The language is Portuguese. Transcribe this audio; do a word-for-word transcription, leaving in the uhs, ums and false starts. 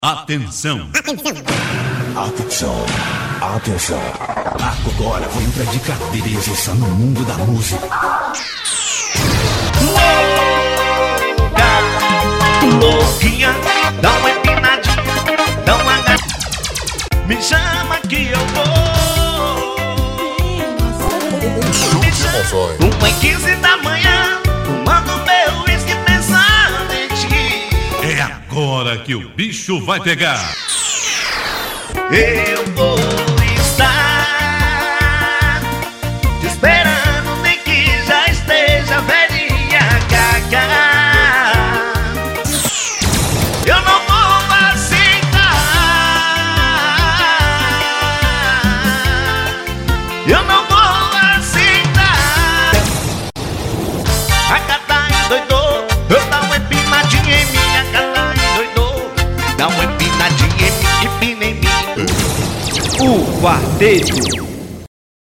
Atenção! Atenção, atenção. Agora vou entrar de cabeça no mundo da música. Louquinha, dá uma empinadinha, dá uma gatinha. Me chama que eu vou. Me chama. Uma e quinze da manhã, tomando meu uísque pensando em ti. É agora que o bicho vai pegar. Eu vou estar te esperando, nem que já esteja velhinha, gaga. Eu não vou aceitar, eu não vou aceitar. A gata endoidou, eu dá uma empinadinha em mim. A gata endoidou, dá uma empinadinha em mim, empina em mim. O Quarteto